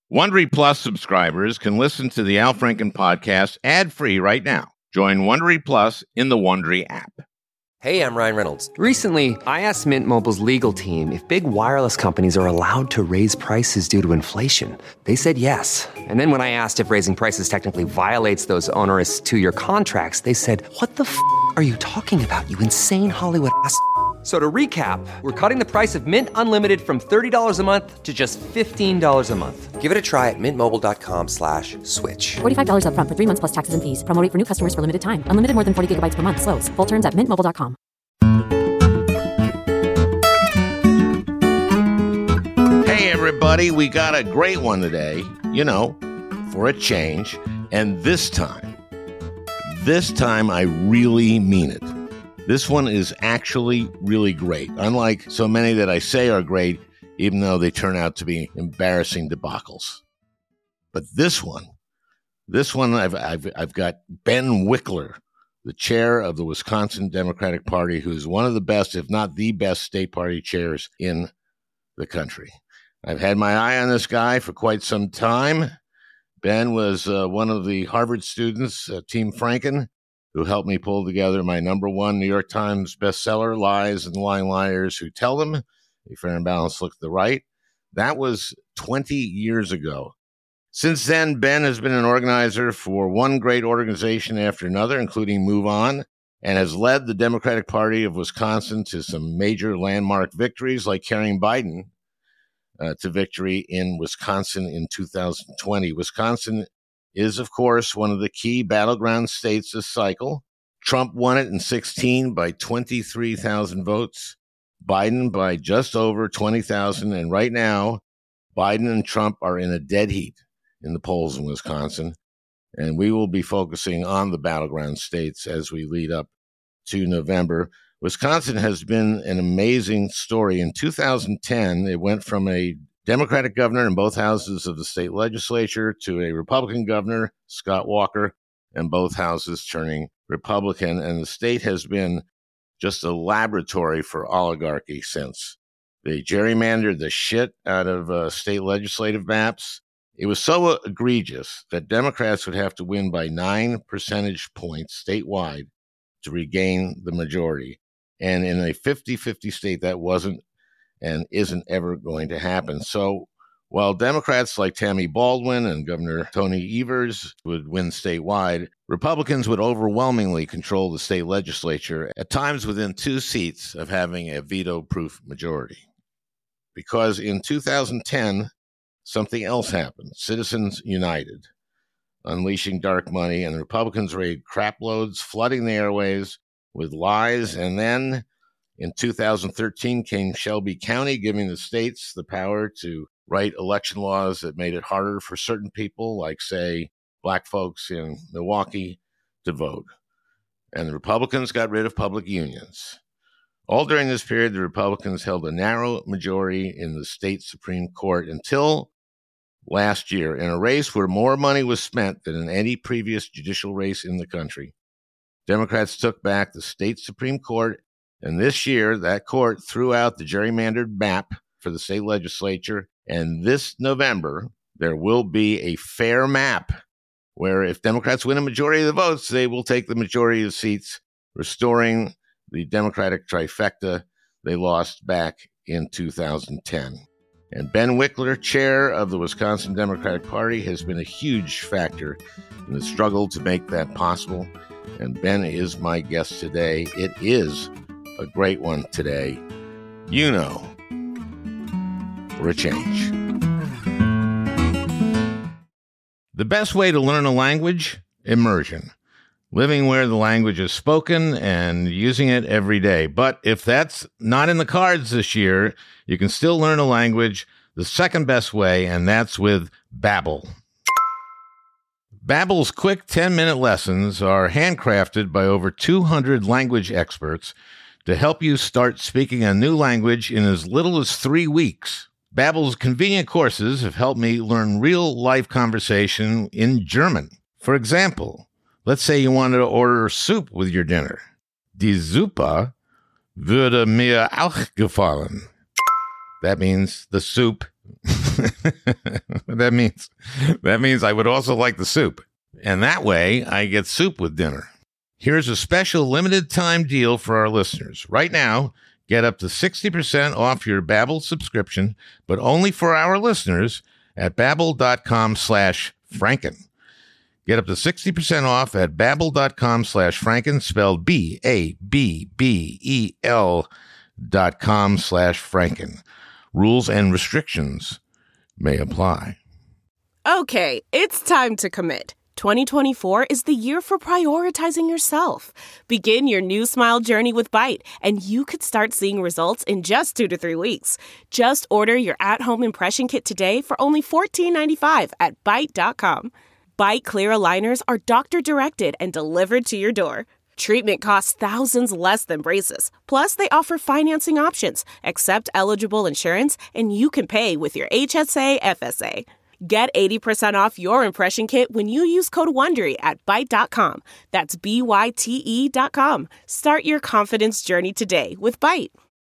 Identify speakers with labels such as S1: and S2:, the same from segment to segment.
S1: Wondery Plus subscribers can listen to the Al Franken podcast ad-free right now. Join Wondery Plus in the Wondery app.
S2: Hey, I'm Ryan Reynolds.
S3: Recently, I asked Mint Mobile's legal team if big wireless companies are allowed to raise prices due to inflation. They said yes. And then when I asked if raising prices technically violates those onerous two-year contracts, they said, "What the f*** are you talking about, you insane Hollywood ass?" So to recap, we're cutting the price of Mint Unlimited from $30 a month to just $15 a month.
S2: Give it a try at mintmobile.com/switch.
S4: $45 up front for 3 months plus taxes and fees. Promo rate for new customers for limited time. Unlimited more than 40 gigabytes per month. Slows full terms at mintmobile.com.
S1: Hey, everybody, we got a great one today, for a change. And this time I really mean it. This one is actually really great, unlike so many that I say are great, even though they turn out to be embarrassing debacles. But this one, I've got Ben Wickler, the chair of the Wisconsin Democratic Party, who's one of the best, if not the best, state party chairs in the country. I've had my eye on this guy for quite some time. Ben was one of the Harvard students, Team Franken, who helped me pull together my #1 New York Times bestseller, Lies and Lying Liars Who Tell Them, A Fair and Balanced Look at the Right. That was 20 years ago. Since then, Ben has been an organizer for one great organization after another, including Move On, and has led the Democratic Party of Wisconsin to some major landmark victories, like carrying Biden to victory in Wisconsin in 2020. Wisconsin is, of course, one of the key battleground states this cycle. Trump won it in 2016 by 23,000 votes, Biden by just over 20,000, and right now, Biden and Trump are in a dead heat in the polls in Wisconsin, and we will be focusing on the battleground states as we lead up to November. Wisconsin has been an amazing story. In 2010, it went from a Democratic governor in both houses of the state legislature to a Republican governor, Scott Walker, and both houses turning Republican. And the state has been just a laboratory for oligarchy since. They gerrymandered the shit out of state legislative maps. It was so egregious that Democrats would have to win by 9 percentage points statewide to regain the majority. And in a 50-50 state, that wasn't and isn't ever going to happen. So while Democrats like Tammy Baldwin and Governor Tony Evers would win statewide, Republicans would overwhelmingly control the state legislature, at times within 2 seats of having a veto-proof majority. Because in 2010, something else happened. Citizens United, unleashing dark money, and the Republicans raided crap loads, flooding the airways with lies. And then in 2013 came Shelby County, giving the states the power to write election laws that made it harder for certain people, like, say, black folks in Milwaukee, to vote. And the Republicans got rid of public unions. All during this period, the Republicans held a narrow majority in the state Supreme Court until last year, in a race where more money was spent than in any previous judicial race in the country. Democrats took back the state Supreme Court, and this year, that court threw out the gerrymandered map for the state legislature, and this November, there will be a fair map where if Democrats win a majority of the votes, they will take the majority of the seats, restoring the Democratic trifecta they lost back in 2010. And Ben Wickler, chair of the Wisconsin Democratic Party, has been a huge factor in the struggle to make that possible. And Ben is my guest today. It is a great one today. For a change. The best way to learn a language? Immersion. Living where the language is spoken and using it every day. But if that's not in the cards this year, you can still learn a language the second best way, and that's with Babbel. Babbel's quick 10-minute lessons are handcrafted by over 200 language experts to help you start speaking a new language in as little as 3 weeks. Babbel's convenient courses have helped me learn real-life conversation in German. For example, let's say you wanted to order soup with your dinner. Die Suppe würde mir auch gefallen. That means the soup That means I would also like the soup. And that way I get soup with dinner. Here's a special limited time deal for our listeners. Right now, get up to 60% off your Babbel subscription, but only for our listeners at Babbel.com/Franken. Get up to 60% off at Babbel.com/Franken, spelled BABBEL.com/Franken. Rules and restrictions may apply.
S5: Okay, it's time to commit. 2024 is the year for prioritizing yourself. Begin your new smile journey with Byte, and you could start seeing results in just 2 to 3 weeks. Just order your at-home impression kit today for only $14.95 at Byte.com. Byte Clear aligners are doctor-directed and delivered to your door. Treatment costs thousands less than braces. Plus, they offer financing options, accept eligible insurance, and you can pay with your HSA FSA. Get 80% off your impression kit when you use code WONDERY at Byte.com. That's BYTE.com. Start your confidence journey today with Byte.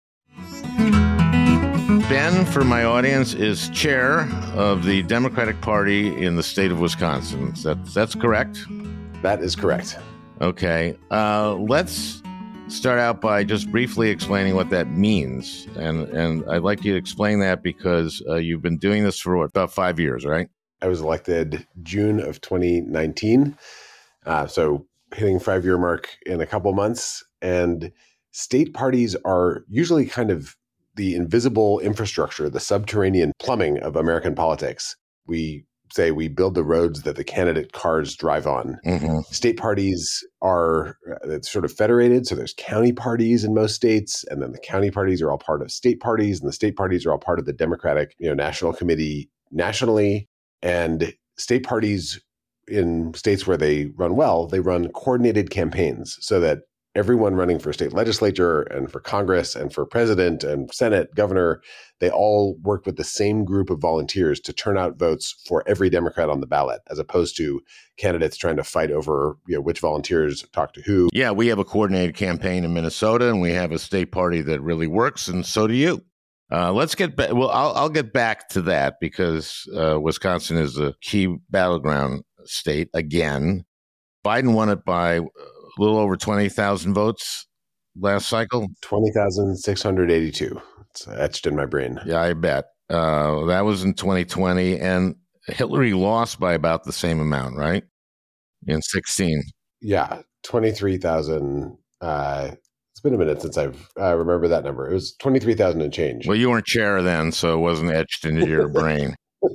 S1: Ben, for my audience, is chair of the Democratic Party in the state of Wisconsin. That's correct?
S6: That is correct.
S1: Okay. Let's start out by just briefly explaining what that means. And I'd like you to explain that because you've been doing this for about 5 years, right?
S6: I was elected June of 2019. So hitting 5-year mark in a couple months. And state parties are usually kind of the invisible infrastructure, the subterranean plumbing of American politics. We say we build the roads that the candidate cars drive on. Mm-hmm. State parties are sort of federated. So there's county parties in most states, and then the county parties are all part of state parties, and the state parties are all part of the Democratic, National Committee nationally. And state parties in states where they run well, they run coordinated campaigns so that everyone running for state legislature and for Congress and for president and Senate, governor, they all work with the same group of volunteers to turn out votes for every Democrat on the ballot, as opposed to candidates trying to fight over which volunteers talk to who.
S1: Yeah, we have a coordinated campaign in Minnesota, and we have a state party that really works, and so do you. Let's get back. Well, I'll get back to that because Wisconsin is a key battleground state again. Biden won it by a little over 20,000 votes last cycle.
S6: 20,682. It's etched in my brain.
S1: Yeah, I bet. That was in 2020, and Hillary lost by about the same amount, right? In 16.
S6: Yeah, 23,000. It's been a minute since I've remember that number. It was 23,000 and change.
S1: Well, you weren't chair then, so it wasn't etched into your brain.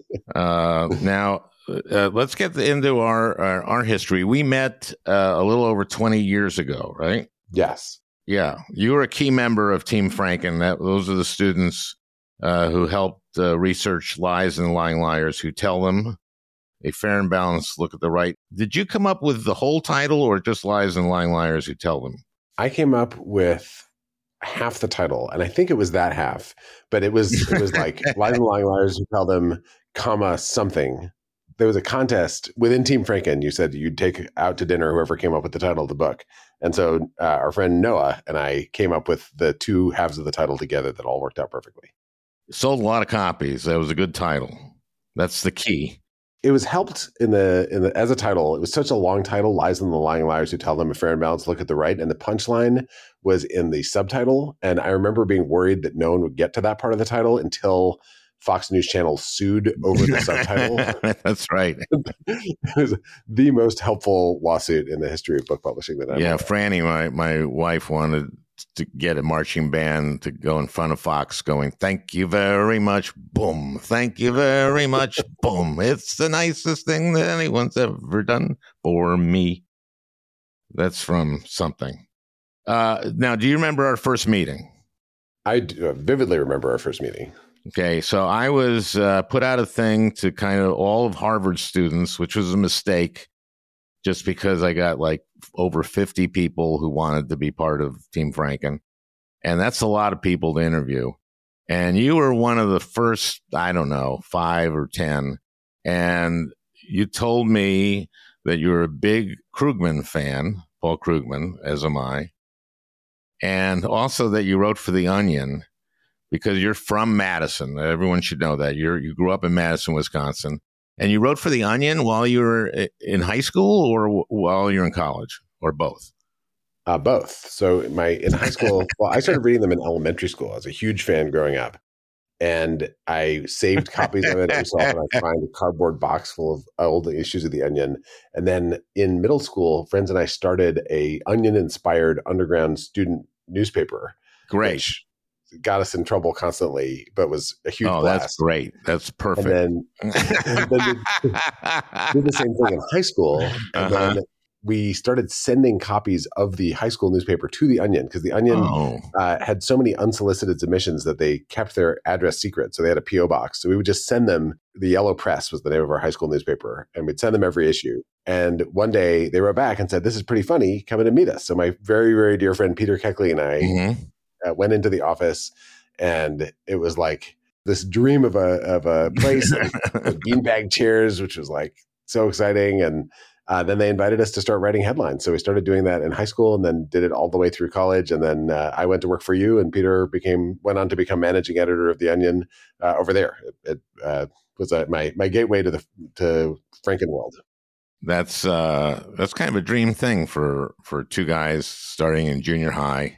S1: Now, let's get into our history. We met a little over 20 years ago, right?
S6: Yes.
S1: Yeah. You were a key member of Team Franken. Those are the students who helped research lies and lying liars who tell them. A fair and balanced look at the right. Did you come up with the whole title or just lies and lying liars who tell them?
S6: I came up with half the title, and I think it was that half, but it was like lies and lying liars who tell them, comma, something. There was a contest within Team Franken. You said you'd take out to dinner whoever came up with the title of the book. And so our friend Noah and I came up with the two halves of the title together that all worked out perfectly.
S1: Sold a lot of copies. That was a good title. That's the key.
S6: It was helped in the as a title. It was such a long title, Lies and the Lying Liars Who Tell Them a Fair and Balanced Look at the Right. And the punchline was in the subtitle. And I remember being worried that no one would get to that part of the title until Fox News Channel sued over the subtitle.
S1: That's right.
S6: It was the most helpful lawsuit in the history of book publishing that I
S1: Yeah, Franny, my wife, wanted to get a marching band to go in front of Fox going, thank you very much, boom. Thank you very much, boom. It's the nicest thing that anyone's ever done for me. That's from something. Now, do you remember our first meeting?
S6: I do vividly remember our first meeting.
S1: Okay, so I was put out a thing to kind of all of Harvard students, which was a mistake, just because I got like over 50 people who wanted to be part of Team Franken. And that's a lot of people to interview. And you were one of the first, 5 or 10. And you told me that you were a big Krugman fan, Paul Krugman, as am I. And also that you wrote for The Onion because you're from Madison. Everyone should know that. You grew up in Madison, Wisconsin. And you wrote for The Onion while you were in high school or while you're in college, or both?
S6: Both. So in high school, well, I started reading them in elementary school. I was a huge fan growing up. And I saved copies of it every so often. I find a cardboard box full of old issues of The Onion. And then in middle school, friends and I started a Onion-inspired underground student newspaper.
S1: Great.
S6: Which got us in trouble constantly, but was a huge blast.
S1: That's great. That's perfect.
S6: And then we did the same thing in high school. And then we started sending copies of the high school newspaper to The Onion because The Onion had so many unsolicited submissions that they kept their address secret. So they had a P.O. box. So we would just send them. The Yellow Press was the name of our high school newspaper. And we'd send them every issue. And one day they wrote back and said, "This is pretty funny. Come in and meet us." So my very, very dear friend Peter Keckley and I went into the office, and it was like this dream of a place, with beanbag chairs, which was like so exciting. And then they invited us to start writing headlines. So we started doing that in high school and then did it all the way through college. And then I went to work for you, and Peter went on to become managing editor of The Onion over there. It was my gateway to Frankenworld.
S1: That's kind of a dream thing for two guys starting in junior high,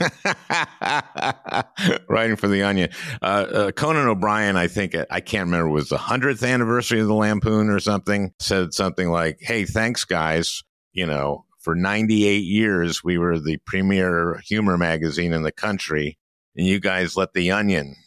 S1: writing for The Onion. Conan O'Brien, I think, I can't remember, was the 100th anniversary of the Lampoon or something, said something like, "Hey, thanks guys. For 98 years, we were the premier humor magazine in the country, and you guys let The Onion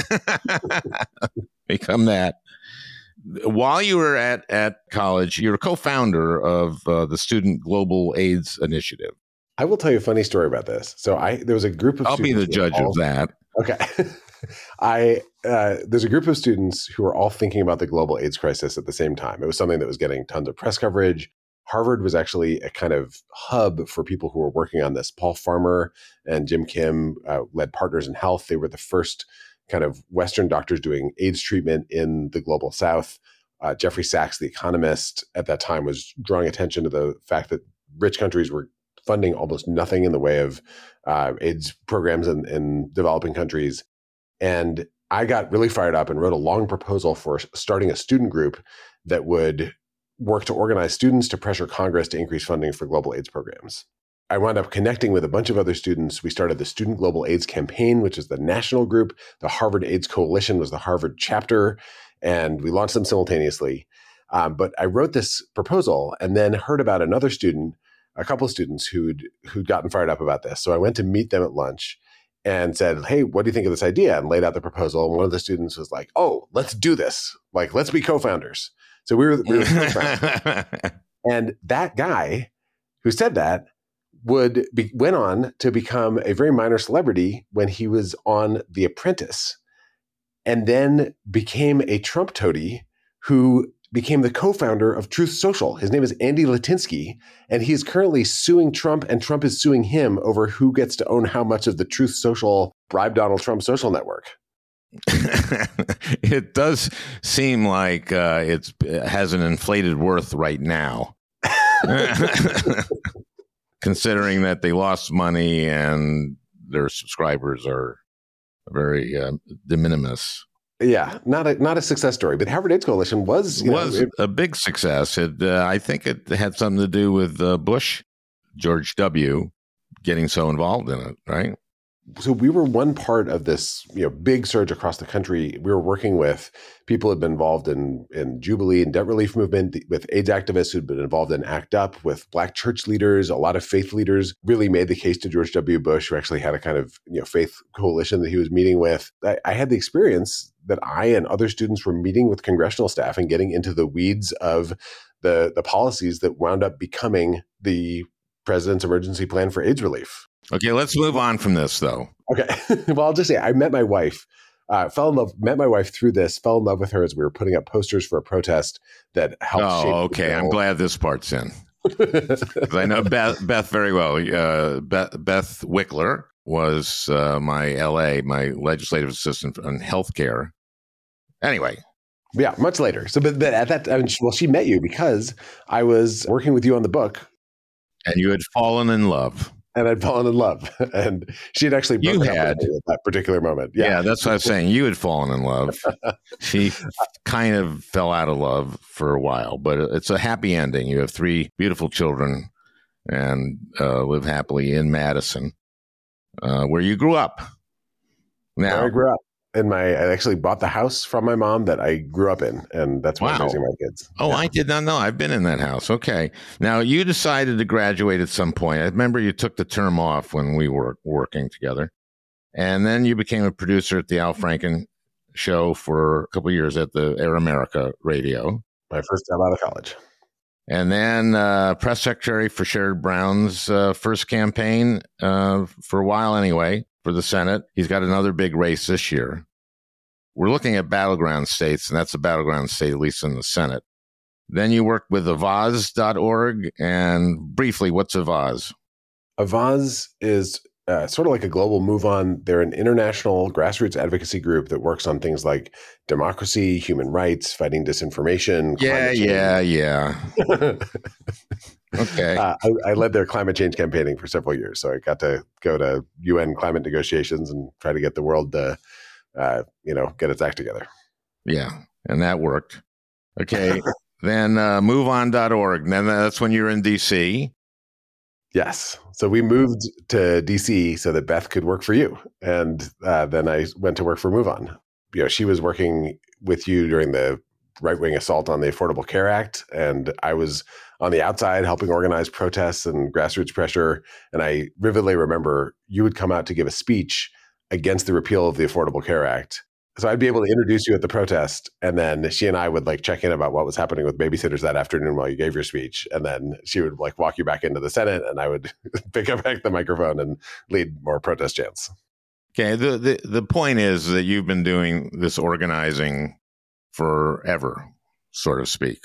S1: become that." While you were at college, you're a co-founder of the Student Global AIDS Initiative.
S6: I will tell you a funny story about this. So there was a group of
S1: I'll be the judge of that.
S6: Okay. There's a group of students who are all thinking about the global AIDS crisis at the same time. It was something that was getting tons of press coverage. Harvard was actually a kind of hub for people who were working on this. Paul Farmer and Jim Kim led Partners in Health. They were the first kind of Western doctors doing AIDS treatment in the global South. Jeffrey Sachs, the economist at that time, was drawing attention to the fact that rich countries were funding almost nothing in the way of AIDS programs in developing countries. And I got really fired up and wrote a long proposal for starting a student group that would work to organize students to pressure Congress to increase funding for global AIDS programs. I wound up connecting with a bunch of other students. We started the Student Global AIDS Campaign, which is the national group. The Harvard AIDS Coalition was the Harvard chapter, and we launched them simultaneously. But I wrote this proposal and then heard about another student, a couple of students who'd gotten fired up about this. So I went to meet them at lunch and said, "Hey, what do you think of this idea?" And laid out the proposal. And one of the students was like, "Oh, let's do this. Like, let's be co-founders." So we were co-founders. And that guy who said that went on to become a very minor celebrity when he was on The Apprentice, and then became a Trump toady who became the co-founder of Truth Social. His name is Andy Litinsky, and he is currently suing Trump, and Trump is suing him over who gets to own how much of the Truth Social bribe Donald Trump social network.
S1: It does seem like it has an inflated worth right now. Considering that they lost money and their subscribers are very de minimis.
S6: Yeah, not a success story. But Harvard AIDS Coalition was
S1: a big success. I think it had something to do with Bush, George W., getting so involved in it, right?
S6: So we were one part of this, big surge across the country. We were working with people who'd been involved in Jubilee and debt relief movement, with AIDS activists who'd been involved in ACT UP, with Black church leaders. A lot of faith leaders really made the case to George W. Bush, who actually had a kind of faith coalition that he was meeting with. I had the experience that I and other students were meeting with congressional staff and getting into the weeds of the policies that wound up becoming the president's emergency plan for AIDS relief.
S1: Okay, let's move on from this, though.
S6: Okay. Well, I'll just say I met my wife, met my wife through this, fell in love with her as we were putting up posters for a protest that helped shape.
S1: Oh, okay. I'm glad this part's in. I know Beth very well. Beth Wickler was my legislative assistant on healthcare. Anyway.
S6: Yeah, much later. So, but at that time, she met you because I was working with you on the book.
S1: And you had fallen in love.
S6: and I'd fallen in love. And she had actually broken up with me at that particular moment.
S1: Yeah, that's what I was saying. You had fallen in love. She kind of fell out of love for a while, but it's a happy ending. You have 3 beautiful children and live happily in Madison, where you grew up. Now,
S6: I grew up. I actually bought the house from my mom that I grew up in, and that's why I'm raising my kids.
S1: Oh, yeah. I did not know. I've been in that house. Okay. Now, you decided to graduate at some point. I remember you took the term off when we were working together, and then you became a producer at the Al Franken show for a couple of years at the Air America radio.
S6: My first job out of college.
S1: And then press secretary for Sherrod Brown's first campaign for a while anyway. For the Senate. He's got another big race this year. We're looking at battleground states, and that's a battleground state, at least in the Senate. Then you worked with Avaaz.org, and briefly, what's Avaaz?
S6: Avaaz is sort of like a global MoveOn. They're an international grassroots advocacy group that works on things like democracy, human rights, fighting disinformation.
S1: Yeah. Okay.
S6: I led their climate change campaigning for several years, so I got to go to UN climate negotiations and try to get the world to, get its act together.
S1: Yeah, and that worked. Okay. Then MoveOn.org. Then that's when you were in D.C.
S6: Yes. So we moved to D.C. so that Beth could work for you, and then I went to work for MoveOn. She was working with you during the right-wing assault on the Affordable Care Act, and I was on the outside helping organize protests and grassroots pressure. And I vividly remember you would come out to give a speech against the repeal of the Affordable Care Act. So I'd be able to introduce you at the protest, and then she and I would check in about what was happening with babysitters that afternoon while you gave your speech. And then she would walk you back into the Senate, and I would pick up back the microphone and lead more protest chants.
S1: Okay. The point is that you've been doing this organizing forever, so to speak.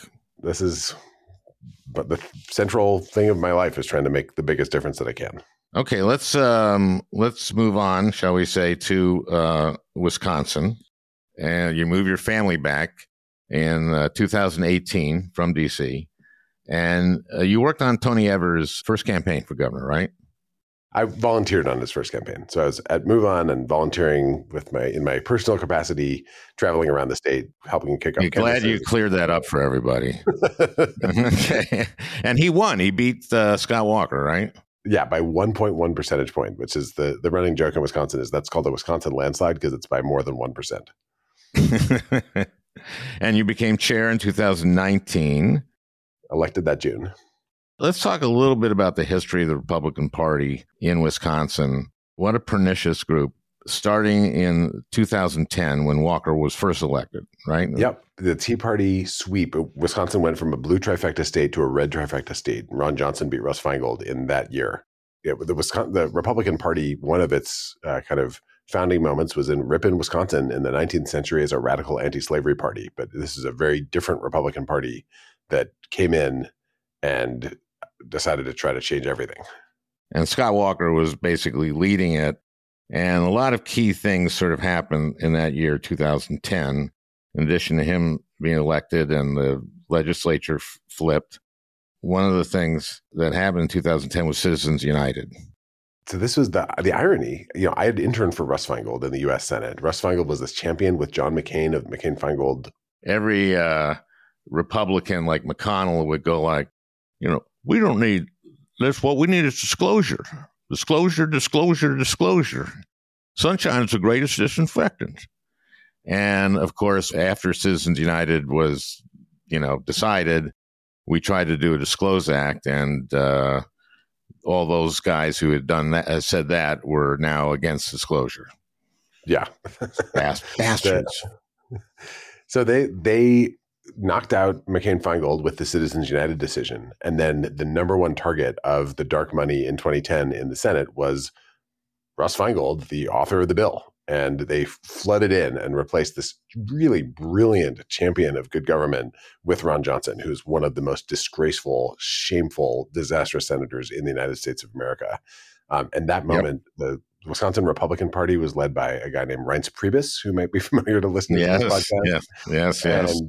S6: But the central thing of my life is trying to make the biggest difference that I can.
S1: Okay, let's move on, shall we say, to Wisconsin, and you move your family back in 2018 from D.C., and you worked on Tony Evers' first campaign for governor, right?
S6: I volunteered on his first campaign. So I was at MoveOn and volunteering in my personal capacity, traveling around the state, helping kick off.
S1: I'm glad you cleared that up for everybody. Okay. And he won. He beat Scott Walker, right?
S6: Yeah, by 1.1 percentage point, which is the running joke in Wisconsin is that's called the Wisconsin landslide because it's by more than 1%.
S1: And you became chair in 2019.
S6: Elected that June.
S1: Let's talk a little bit about the history of the Republican Party in Wisconsin. What a pernicious group, starting in 2010 when Walker was first elected, right?
S6: Yep. The Tea Party sweep. Wisconsin went from a blue trifecta state to a red trifecta state. Ron Johnson beat Russ Feingold in that year. Yeah, the Republican Party, one of its kind of founding moments was in Ripon, Wisconsin in the 19th century as a radical anti-slavery party. But this is a very different Republican Party that came in and decided to try to change everything.
S1: And Scott Walker was basically leading it. And a lot of key things sort of happened in that year, 2010, in addition to him being elected and the legislature flipped. One of the things that happened in 2010 was Citizens United.
S6: So this was the irony. I had interned for Russ Feingold in the U.S. Senate. Russ Feingold was this champion with John McCain of McCain-Feingold.
S1: Every Republican like McConnell would go we don't need this. What we need is disclosure. Disclosure, disclosure, disclosure. Sunshine is the greatest disinfectant. And of course, after Citizens United was, decided, we tried to do a Disclose Act, and all those guys who had done that, said that, were now against disclosure.
S6: Yeah,
S1: bastards.
S6: So they knocked out McCain-Feingold with the Citizens United decision. And then the number one target of the dark money in 2010 in the Senate was Russ Feingold, the author of the bill. And they flooded in and replaced this really brilliant champion of good government with Ron Johnson, who's one of the most disgraceful, shameful, disastrous senators in the United States of America. And that moment, the Wisconsin Republican Party was led by a guy named Reince Priebus, who might be familiar to listeners to this podcast.
S1: Yes.
S6: And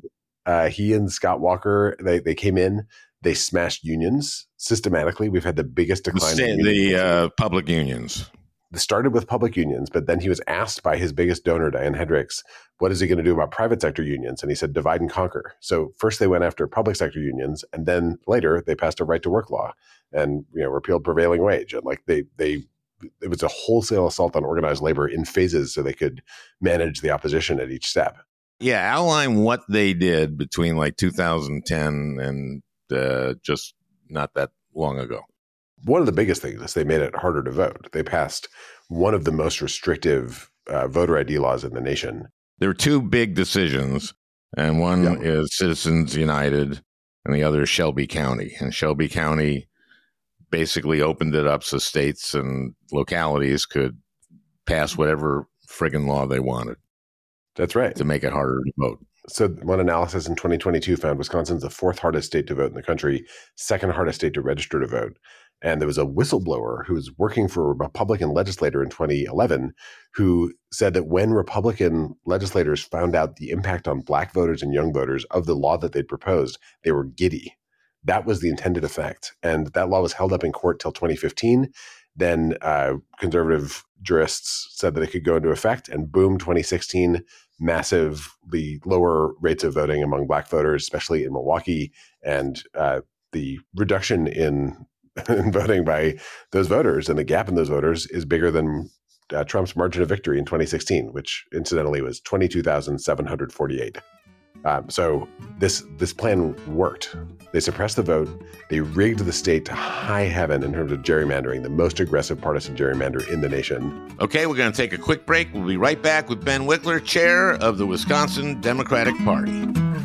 S6: He and Scott Walker, they came in, they smashed unions systematically. We've had the biggest decline in
S1: the public unions.
S6: It started with public unions, but then he was asked by his biggest donor, Diane Hendricks, what is he going to do about private sector unions? And he said, divide and conquer. So first they went after public sector unions, and then later they passed a right to work law and repealed prevailing wage. And it was a wholesale assault on organized labor in phases so they could manage the opposition at each step.
S1: Yeah, outline what they did between 2010 and just not that long ago.
S6: One of the biggest things is they made it harder to vote. They passed one of the most restrictive voter ID laws in the nation.
S1: There were two big decisions, and one is Citizens United, and the other is Shelby County. And Shelby County basically opened it up so states and localities could pass whatever friggin' law they wanted.
S6: That's right.
S1: To make it harder to vote.
S6: So one analysis in 2022 found Wisconsin's the fourth hardest state to vote in the country, second hardest state to register to vote. And there was a whistleblower who was working for a Republican legislator in 2011 who said that when Republican legislators found out the impact on Black voters and young voters of the law that they'd proposed, they were giddy. That was the intended effect. And that law was held up in court till 2015. Then conservative jurists said that it could go into effect, and boom, 2016, massively lower rates of voting among Black voters, especially in Milwaukee, and the reduction in voting by those voters and the gap in those voters is bigger than Trump's margin of victory in 2016, which incidentally was 22,748. So this plan worked. They suppressed the vote. They rigged the state to high heaven in terms of gerrymandering, the most aggressive partisan gerrymander in the nation.
S1: Okay, we're going to take a quick break. We'll be right back with Ben Wickler, chair of the Wisconsin Democratic Party.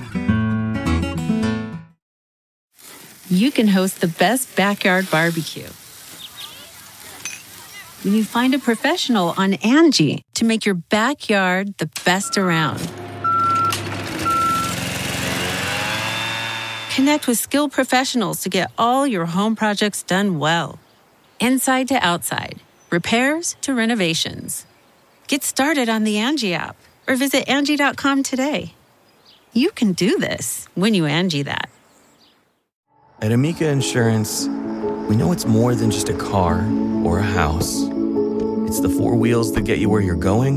S7: You can host the best backyard barbecue when you find a professional on Angie to make your backyard the best around. Connect with skilled professionals to get all your home projects done well. Inside to outside, repairs to renovations. Get started on the Angie app or visit Angie.com today. You can do this when you Angie that.
S8: At Amica Insurance, we know it's more than just a car or a house. It's the four wheels that get you where you're going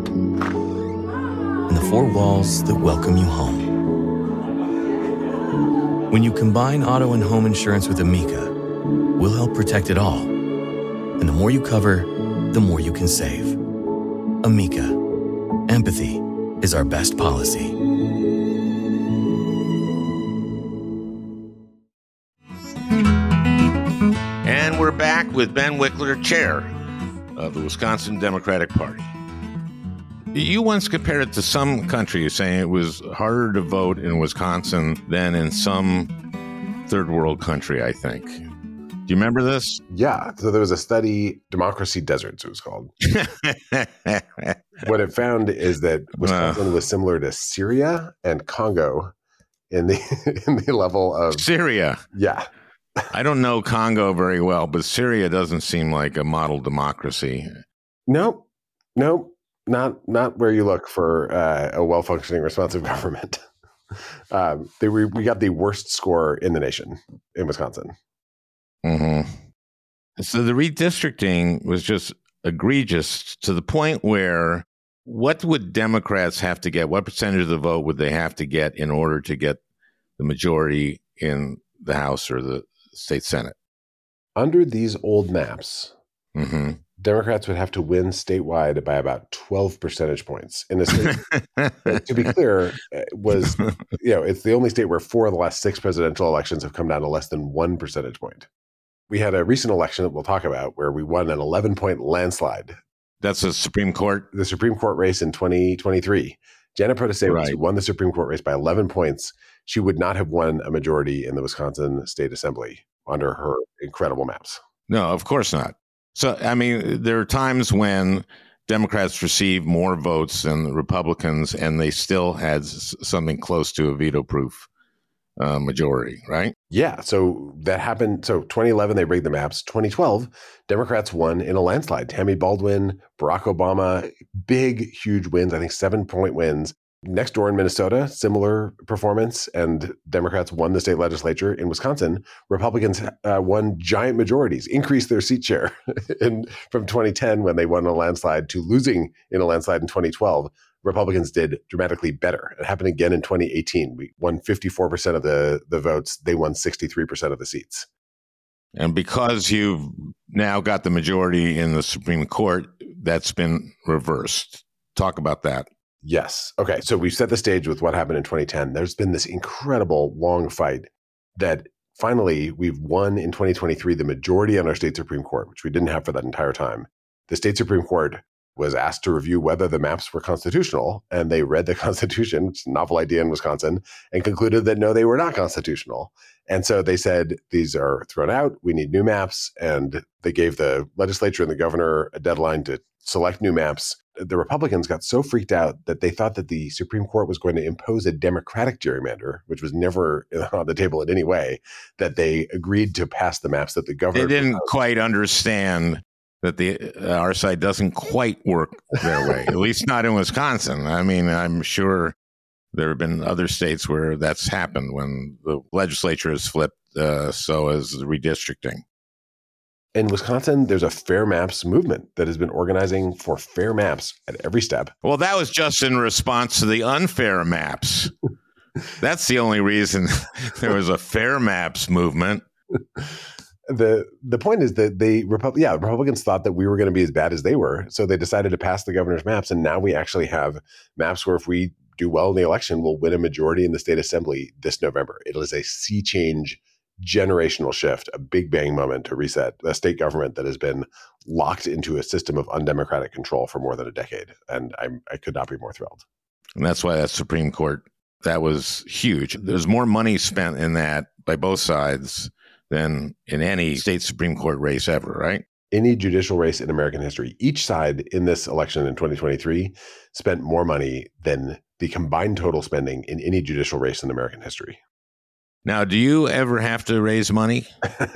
S8: and the four walls that welcome you home. When you combine auto and home insurance with Amica, we'll help protect it all. And the more you cover, the more you can save. Amica. Empathy is our best policy.
S1: And we're back with Ben Wickler, chair of the Wisconsin Democratic Party. You once compared it to some country, saying it was harder to vote in Wisconsin than in some third world country, I think. Do you remember this?
S6: Yeah. So there was a study, Democracy Deserts, it was called. What it found is that Wisconsin was similar to Syria and Congo in the level of
S1: Syria.
S6: Yeah.
S1: I don't know Congo very well, but Syria doesn't seem like a model democracy.
S6: Nope. Not where you look for a well-functioning, responsive government. We got the worst score in the nation in Wisconsin.
S1: Mm-hmm. So the redistricting was just egregious to the point where what would Democrats have to get? What percentage of the vote would they have to get in order to get the majority in the House or the state Senate?
S6: Under these old maps,
S1: mm-hmm.
S6: Democrats would have to win statewide by about 12 percentage points in a state. To be clear, it's the only state where 4 of the last 6 presidential elections have come down to less than 1 percentage point. We had a recent election that we'll talk about where we won an 11-point landslide.
S1: That's the Supreme Court?
S6: The Supreme Court race in 2023. Janet Protasevich won the Supreme Court race by 11 points. She would not have won a majority in the Wisconsin State Assembly under her incredible maps.
S1: No, of course not. So, I mean, there are times when Democrats received more votes than the Republicans, and they still had something close to a veto-proof majority, right?
S6: Yeah. So that happened. So 2011, they rigged the maps. 2012, Democrats won in a landslide. Tammy Baldwin, Barack Obama, big, huge wins. I think 7-point wins. Next door in Minnesota, similar performance, and Democrats won the state legislature. In Wisconsin, Republicans won giant majorities, increased their seat share from 2010 when they won a landslide to losing in a landslide in 2012. Republicans did dramatically better. It happened again in 2018. We won 54% of the votes. They won 63% of the seats.
S1: And because you've now got the majority in the Supreme Court, that's been reversed. Talk about that.
S6: Yes. Okay. So we've set the stage with what happened in 2010. There's been this incredible long fight that finally we've won in 2023 the majority on our state Supreme Court, which we didn't have for that entire time. The state Supreme Court was asked to review whether the maps were constitutional, and they read the Constitution, which is a novel idea in Wisconsin, and concluded that no, they were not constitutional. And so they said, these are thrown out, we need new maps, and they gave the legislature and the governor a deadline to select new maps. The Republicans got so freaked out that they thought that the Supreme Court was going to impose a Democratic gerrymander, which was never on the table in any way, that they agreed to pass the maps that the governor—
S1: They didn't quite understand that our side doesn't quite work their way, at least not in Wisconsin. I mean, I'm sure there have been other states where that's happened when the legislature has flipped, so has the redistricting.
S6: In Wisconsin, there's a fair maps movement that has been organizing for fair maps at every step.
S1: Well, that was just in response to the unfair maps. That's the only reason there was a fair maps movement.
S6: The point is that Republicans thought that we were going to be as bad as they were. So they decided to pass the governor's maps. And now we actually have maps where if we do well in the election, we'll win a majority in the state assembly this November. It is a sea change, generational shift, a big bang moment to reset a state government that has been locked into a system of undemocratic control for more than a decade. And I could not be more thrilled.
S1: And that's why that Supreme Court, that was huge. There's more money spent in that by both sides than in any state Supreme Court race ever, right?
S6: Any judicial race in American history. Each side in this election in 2023 spent more money than the combined total spending in any judicial race in American history.
S1: Now, do you ever have to raise money?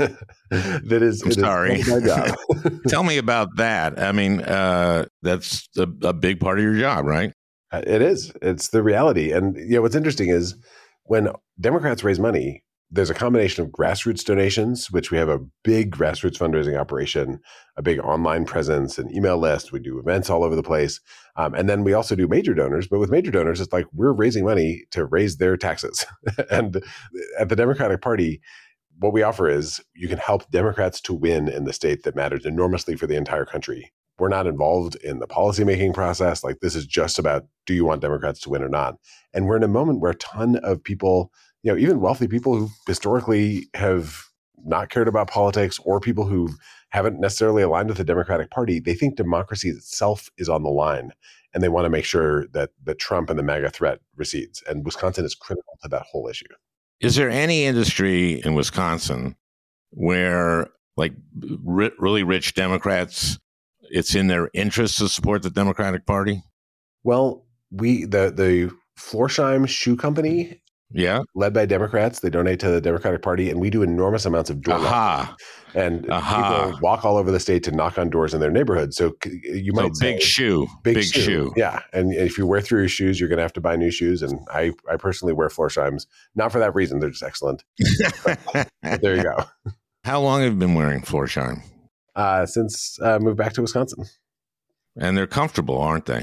S6: I'm
S1: sorry.
S6: Is my job.
S1: Tell me about that. I mean, that's a big part of your job, right?
S6: It is. It's the reality. And what's interesting is when Democrats raise money, there's a combination of grassroots donations, which we have a big grassroots fundraising operation, a big online presence, an email list. We do events all over the place. And then we also do major donors. But with major donors, it's like we're raising money to raise their taxes. And at the Democratic Party, what we offer is you can help Democrats to win in the state that matters enormously for the entire country. We're not involved in the policymaking process. Like, this is just about, do you want Democrats to win or not? And we're in a moment where a ton of people, even wealthy people who historically have not cared about politics, or people who haven't necessarily aligned with the Democratic Party, they think democracy itself is on the line. And they want to make sure that Trump and the MAGA threat recedes. And Wisconsin is critical to that whole issue.
S1: Is there any industry in Wisconsin where, like, really rich Democrats, it's in their interest to support the Democratic Party?
S6: Well, the Florsheim Shoe Company, led by Democrats, they donate to the Democratic Party, and we do enormous amounts of door knocking. And people walk all over the state to knock on doors in their neighborhood. So you might say,
S1: big shoe.
S6: Yeah. And if you wear through your shoes, you're going to have to buy new shoes. And I personally wear Florsheims, not for that reason. They're just excellent. but there you go.
S1: How long have you been wearing Florsheim?
S6: Since I moved back to Wisconsin.
S1: And they're comfortable, aren't they?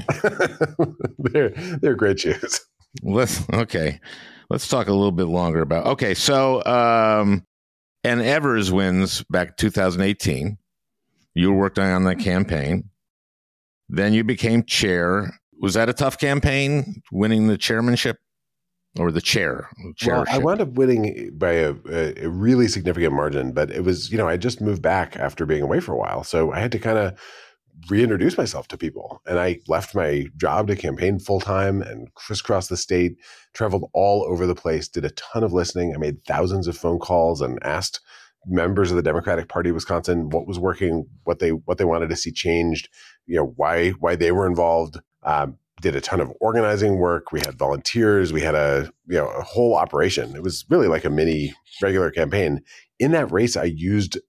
S6: They're great shoes.
S1: Let's talk a little bit longer about. Okay, so and Evers wins back 2018. You worked on that campaign. Then you became chair. Was that a tough campaign, winning the chairmanship or the chair?
S6: Well, I wound up winning by a really significant margin, but it was, I just moved back after being away for a while, so I had to kind of reintroduce myself to people. And I left my job to campaign full-time and crisscrossed the state, traveled all over the place, did a ton of listening. I made thousands of phone calls and asked members of the Democratic Party of Wisconsin what was working, what they wanted to see changed, why they were involved. Did a ton of organizing work. We had volunteers. We had a whole operation. It was really like a mini regular campaign. In that race, I used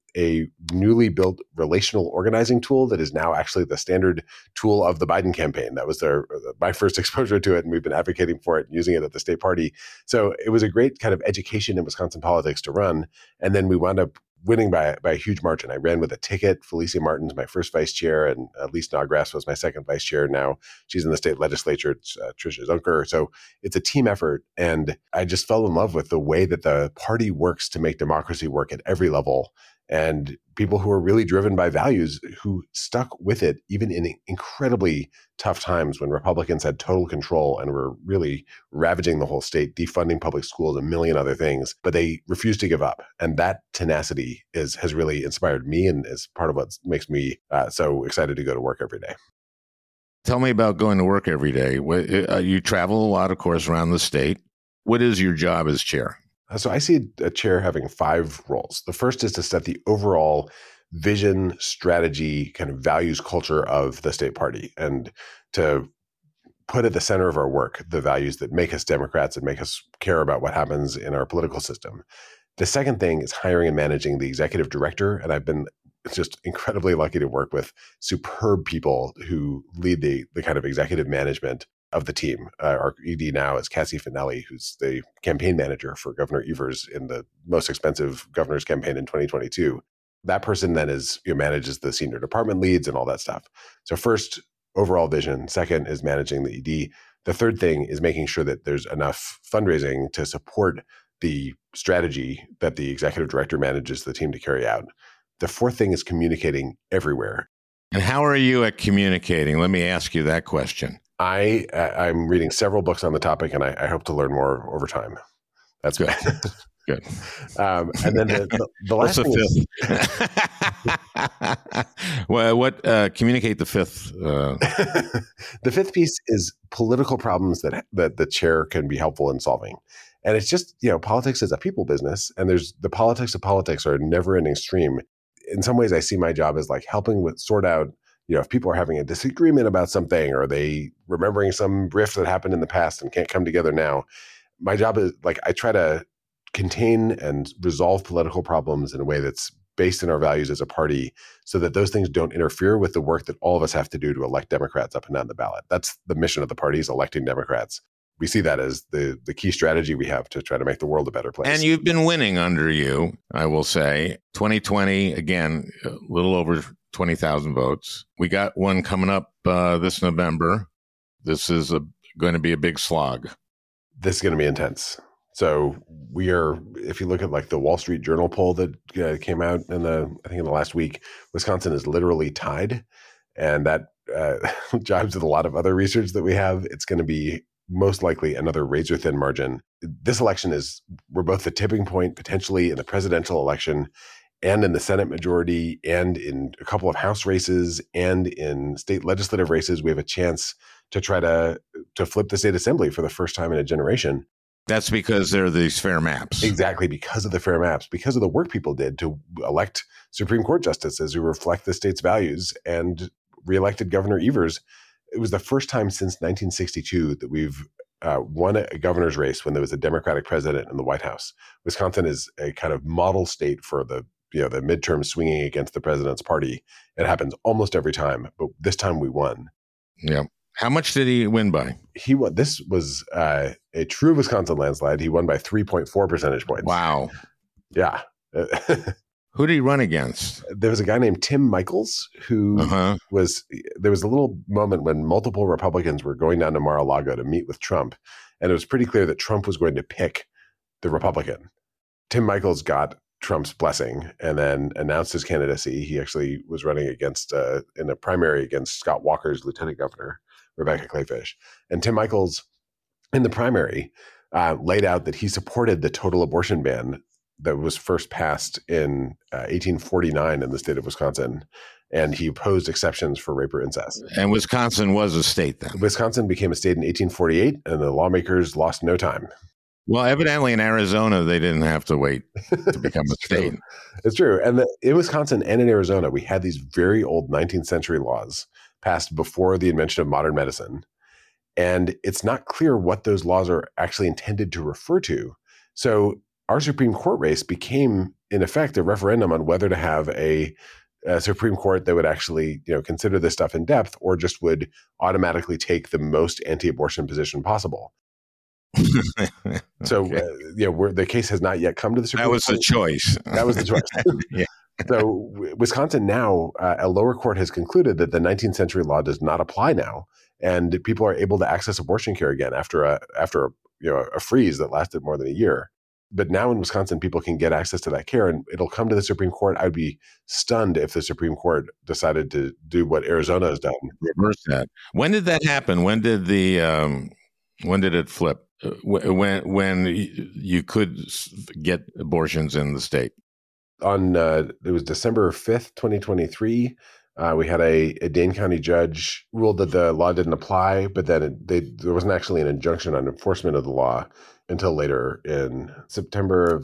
S6: a newly built relational organizing tool that is now actually the standard tool of the Biden campaign. That was my first exposure to it, and we've been advocating for it and using it at the state party. So it was a great kind of education in Wisconsin politics to run. And then we wound up winning by a huge margin. I ran with a ticket. Felicia Martin's my first vice chair, and Lise Snodgrass was my second vice chair. Now she's in the state legislature. It's Tricia Zunker. So it's a team effort. And I just fell in love with the way that the party works to make democracy work at every level. And people who are really driven by values who stuck with it, even in incredibly tough times when Republicans had total control and were really ravaging the whole state, defunding public schools, a million other things, but they refused to give up. And that tenacity has really inspired me and is part of what makes me so excited to go to work every day.
S1: Tell me about going to work every day. You travel a lot, of course, around the state. What is your job as chair?
S6: So I see a chair having 5 roles. The first is to set the overall vision, strategy, kind of values, culture of the state party, and to put at the center of our work the values that make us Democrats and make us care about what happens in our political system. The second thing is hiring and managing the executive director, and I've been just incredibly lucky to work with superb people who lead the kind of executive management of the team. Our ED now is Cassie Finelli, who's the campaign manager for Governor Evers in the most expensive governor's campaign in 2022. That person then manages the senior department leads and all that stuff. So first, overall vision. Second is managing the ED. The third thing is making sure that there's enough fundraising to support the strategy that the executive director manages the team to carry out. The fourth thing is communicating everywhere.
S1: And how are you at communicating? Let me ask you that question.
S6: I'm reading several books on the topic, and I hope to learn more over time. That's
S1: good. Good.
S6: And then the last thing
S1: is what communicate the fifth.
S6: The fifth piece is political problems that the chair can be helpful in solving. And it's just, politics is a people business, and there's the politics of politics are a never-ending stream. In some ways, I see my job as like helping sort out, if people are having a disagreement about something, or they remembering some rift that happened in the past and can't come together now. My job is I try to contain and resolve political problems in a way that's based in our values as a party, so that those things don't interfere with the work that all of us have to do to elect Democrats up and down the ballot. That's the mission of the party, is electing Democrats. We see that as the key strategy we have to try to make the world a better place.
S1: And you've been winning under you, I will say. 2020, again, a little over 20,000 votes. We got one coming up this November. This is going to be a big slog.
S6: This is going to be intense. So we are, if you look at the Wall Street Journal poll that came out in the last week, Wisconsin is literally tied. And that jives with a lot of other research that we have. It's going to be most likely another razor thin margin. This election we're both the tipping point potentially in the presidential election and in the Senate majority and in a couple of House races and in state legislative races. We have a chance to try to flip the state assembly for the first time in a generation.
S1: That's because there are these fair maps.
S6: Exactly, because of the fair maps, because of the work people did to elect Supreme Court justices who reflect the state's values and reelected Governor Evers. It was the first time since 1962 that we've won a governor's race when there was a Democratic president in the White House. Wisconsin is a kind of model state for the midterm swinging against the president's party. It happens almost every time, but this time we won.
S1: Yeah. How much did he win by?
S6: He won. This was a true Wisconsin landslide. He won by 3.4 percentage points.
S1: Wow.
S6: Yeah.
S1: Who did he run against?
S6: There was a guy named Tim Michels who there was a little moment when multiple Republicans were going down to Mar-a-Lago to meet with Trump. And it was pretty clear that Trump was going to pick the Republican. Tim Michels got Trump's blessing and then announced his candidacy. He actually was running against in a primary against Scott Walker's lieutenant governor, Rebecca Kleefisch. And Tim Michels in the primary laid out that he supported the total abortion ban that was first passed in 1849 in the state of Wisconsin. And he opposed exceptions for rape or incest.
S1: And Wisconsin was a state then?
S6: Wisconsin became a state in 1848, and the lawmakers lost no time.
S1: Well, evidently in Arizona, they didn't have to wait to become a state.
S6: It's true. And in Wisconsin and in Arizona, we had these very old 19th century laws passed before the invention of modern medicine. And it's not clear what those laws are actually intended to refer to. So our Supreme Court race became in effect, a referendum on whether to have a Supreme Court that would actually, consider this stuff in depth, or just would automatically take the most anti-abortion position possible. So, the case has not yet come to the Supreme Court.
S1: That was the choice.
S6: That was the choice.
S1: Yeah.
S6: So, Wisconsin now, a lower court has concluded that the 19th century law does not apply now, and people are able to access abortion care again after a freeze that lasted more than a year. But now in Wisconsin, people can get access to that care, and it'll come to the Supreme Court. I would be stunned if the Supreme Court decided to do what Arizona has done.
S1: Reverse that. When did that happen? When did it flip? When you could get abortions in the state?
S6: It was December 5th, 2023. We had a Dane County judge ruled that the law didn't apply, but then there wasn't actually an injunction on enforcement of the law until later in September of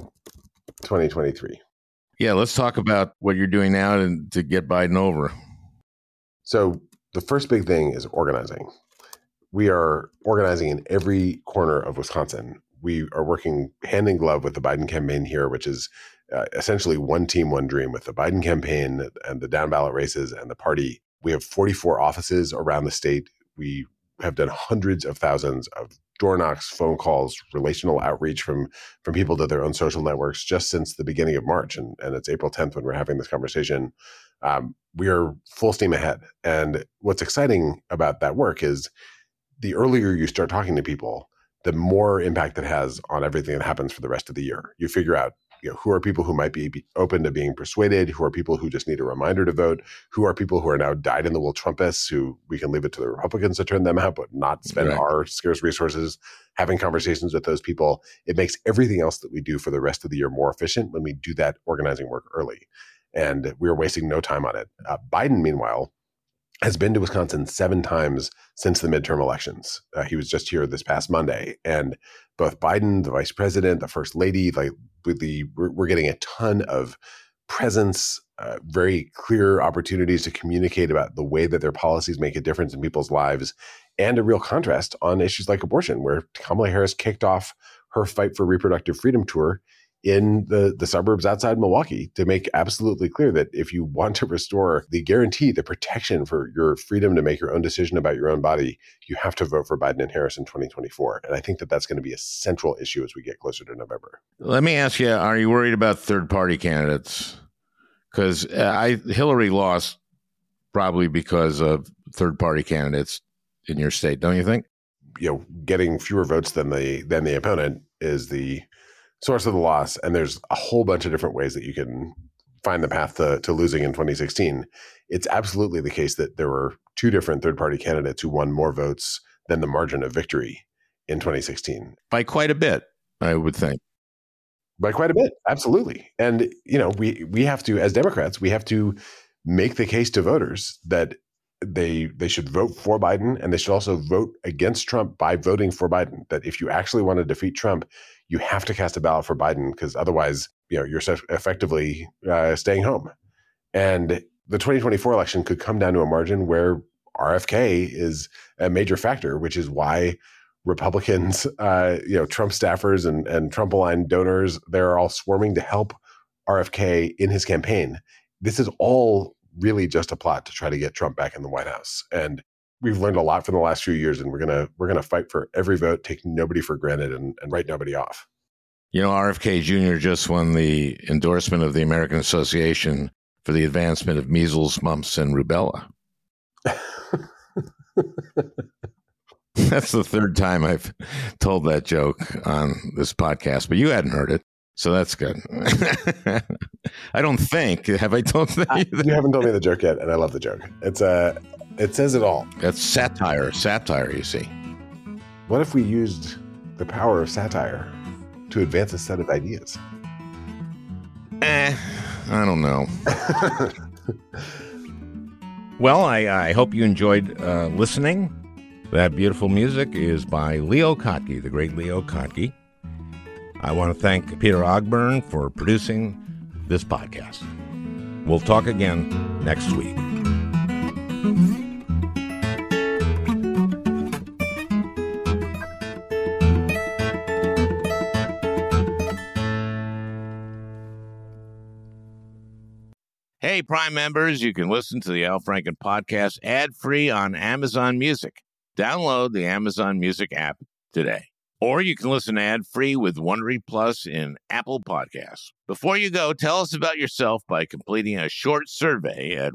S6: 2023.
S1: Yeah, let's talk about what you're doing now to get Biden over.
S6: So the first big thing is organizing. We are organizing in every corner of Wisconsin. We are working hand in glove with the Biden campaign here, which is essentially one team, one dream, with the Biden campaign and the down ballot races and the party. We have 44 offices around the state. We have done hundreds of thousands of door knocks, phone calls, relational outreach from people to their own social networks just since the beginning of March. And it's April 10th when we're having this conversation. We are full steam ahead. And what's exciting about that work is the earlier you start talking to people, the more impact it has on everything that happens for the rest of the year. You figure out who are people who might be open to being persuaded, who are people who just need a reminder to vote, who are people who are now dyed-in-the-wool Trumpists, who we can leave it to the Republicans to turn them out, but not spend our scarce resources having conversations with those people. It makes everything else that we do for the rest of the year more efficient when we do that organizing work early. And we're wasting no time on it. Biden, meanwhile, has been to Wisconsin 7 times since the midterm elections. He was just here this past Monday. And both Biden, the vice president, the first lady, we're getting a ton of presence, very clear opportunities to communicate about the way that their policies make a difference in people's lives, and a real contrast on issues like abortion, where Kamala Harris kicked off her Fight for Reproductive Freedom tour in the suburbs outside Milwaukee to make absolutely clear that if you want to restore the guarantee, the protection for your freedom to make your own decision about your own body, you have to vote for Biden and Harris in 2024. And I think that that's going to be a central issue as we get closer to November.
S1: Let me ask you, are you worried about third-party candidates? Because Hillary lost probably because of third-party candidates in your state, don't you think?
S6: Getting fewer votes than the opponent is the source of the loss, and there's a whole bunch of different ways that you can find the path to losing in 2016. It's absolutely the case that there were 2 different third-party candidates who won more votes than the margin of victory in 2016.
S1: By quite a bit, I would think.
S6: By quite a bit, absolutely. And, we have to, as Democrats, we have to make the case to voters that they should vote for Biden, and they should also vote against Trump by voting for Biden. That if you actually want to defeat Trump, you have to cast a ballot for Biden, because otherwise, you're effectively staying home. And the 2024 election could come down to a margin where RFK is a major factor, which is why Republicans, Trump staffers and Trump-aligned donors, they're all swarming to help RFK in his campaign. This is all really just a plot to try to get Trump back in the White House. And we've learned a lot from the last few years, and we're gonna fight for every vote, take nobody for granted, and write nobody off.
S1: RFK Jr. just won the endorsement of the American Association for the Advancement of Measles, Mumps, and Rubella. That's the 3rd time I've told that joke on this podcast, but you hadn't heard it, so that's good. I don't think. Have I told you?
S6: You haven't told me the joke yet, and I love the joke. It says it all.
S1: That's satire, you see.
S6: What if we used the power of satire to advance a set of ideas?
S1: I don't know. Well, I hope you enjoyed listening. That beautiful music is by Leo Kottke, the great Leo Kottke. I want to thank Peter Ogburn for producing this podcast. We'll talk again next week. Hey, Prime members, you can listen to the Al Franken podcast ad-free on Amazon Music. Download the Amazon Music app today. Or you can listen ad-free with Wondery Plus in Apple Podcasts. Before you go, tell us about yourself by completing a short survey at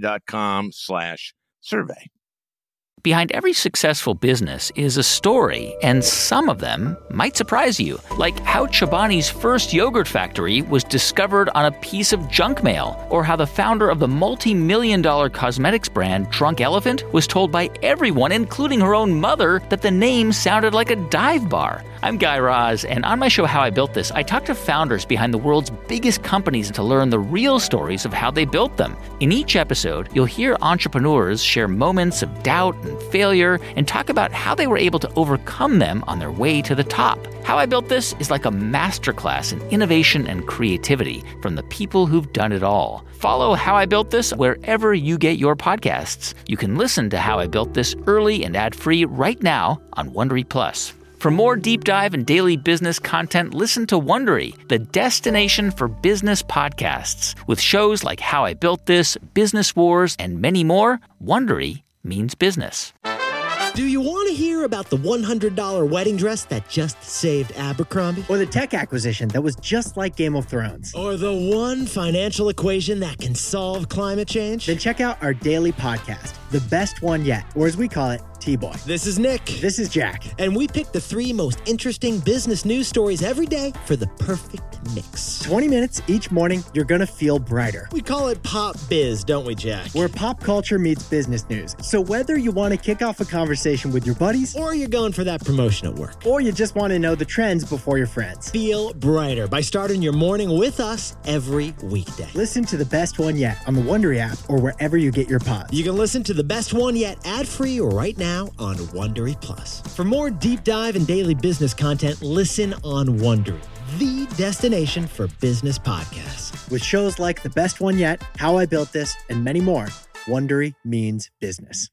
S1: Wondery.com/survey.
S9: Behind every successful business is a story, and some of them might surprise you, like how Chobani's first yogurt factory was discovered on a piece of junk mail, or how the founder of the multi-million-dollar cosmetics brand Drunk Elephant was told by everyone, including her own mother, that the name sounded like a dive bar. I'm Guy Raz, and on my show How I Built This, I talk to founders behind the world's biggest companies to learn the real stories of how they built them. In each episode, you'll hear entrepreneurs share moments of doubt and failure and talk about how they were able to overcome them on their way to the top. How I Built This is like a masterclass in innovation and creativity from the people who've done it all. Follow How I Built This wherever you get your podcasts. You can listen to How I Built This early and ad-free right now on Wondery Plus. For more deep dive and daily business content, listen to Wondery, the destination for business podcasts. With shows like How I Built This, Business Wars, and many more, Wondery means business.
S10: Do you want to hear about the $100 wedding dress that just saved Abercrombie?
S11: Or the tech acquisition that was just like Game of Thrones?
S10: Or the one financial equation that can solve climate change?
S11: Then check out our daily podcast, The Best One Yet, or as we call it, T-Boy.
S10: This is Nick.
S11: This is Jack.
S10: And we pick the 3 most interesting business news stories every day for the perfect mix.
S11: 20 minutes each morning, you're going to feel brighter.
S10: We call it Pop Biz, don't we, Jack?
S11: Where pop culture meets business news. So whether you want to kick off a conversation with your buddies,
S10: or you're going for that promotion at work,
S11: or you just want to know the trends before your friends,
S10: feel brighter by starting your morning with us every weekday.
S11: Listen to The Best One Yet on the Wondery app or wherever you get your pods.
S10: You can listen to The Best One Yet ad-free right now on Wondery Plus. For more deep dive and daily business content, listen on Wondery, the destination for business podcasts.
S11: With shows like The Best One Yet, How I Built This, and many more, Wondery means business.